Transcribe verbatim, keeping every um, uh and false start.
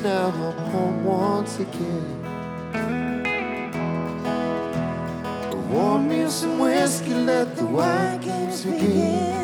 now, I'm home once again. Pour me some whiskey, let the wine games begin.